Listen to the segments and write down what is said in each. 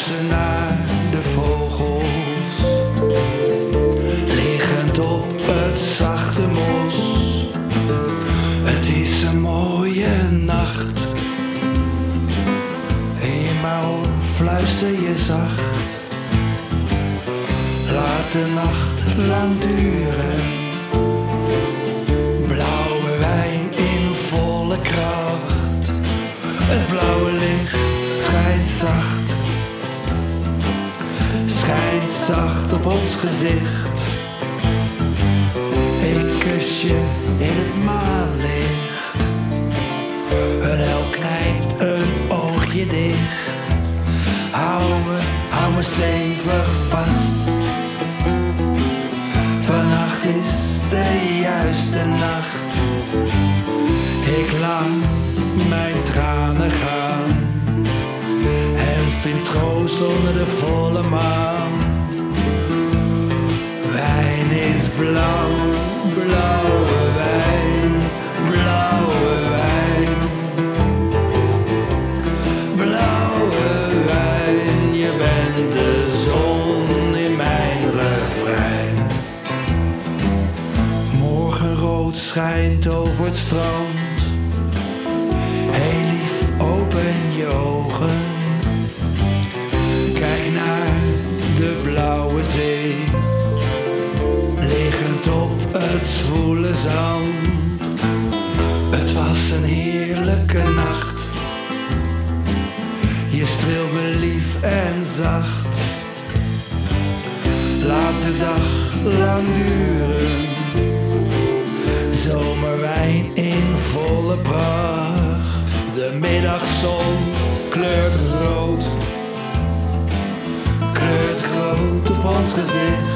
Luister naar de vogels, liggend op het zachte mos. Het is een mooie nacht, in mijn oor fluister je zacht. Laat de nacht lang duren, blauwe wijn in volle kracht. Het blauwe licht schijnt zacht op ons gezicht. Ik kus je in het maanlicht, een hel knijpt een oogje dicht. Hou me stevig vast, vannacht is de juiste nacht. Ik laat mijn tranen gaan en vind troost onder de volle maan. Wijn is blauw, blauwe wijn, blauwe wijn. Blauwe wijn, je bent de zon in mijn refrein. Morgenrood schijnt over het strand. Heel lief, open je ogen. Kijk naar de blauwe zee, liggend op het zwoele zand. Het was een heerlijke nacht, je streelt me lief en zacht. Laat de dag lang duren, zomerwijn in volle pracht. De middagzon kleurt rood op ons gezicht.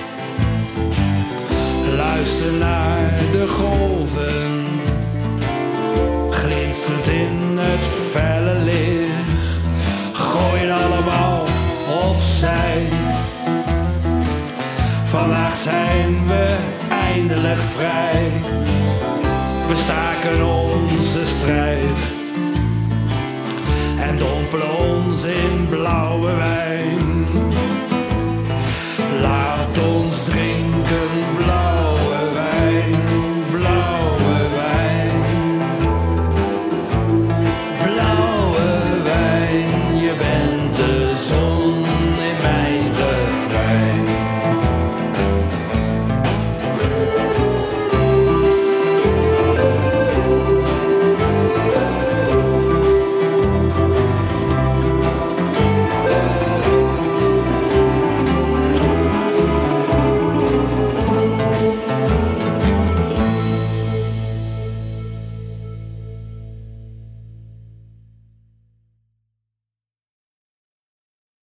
Luister naar de golven, glinsterend in het felle licht. Gooi het allemaal opzij, vandaag zijn we eindelijk vrij. We staken onze strijd en dompelen ons in blauwe wijn.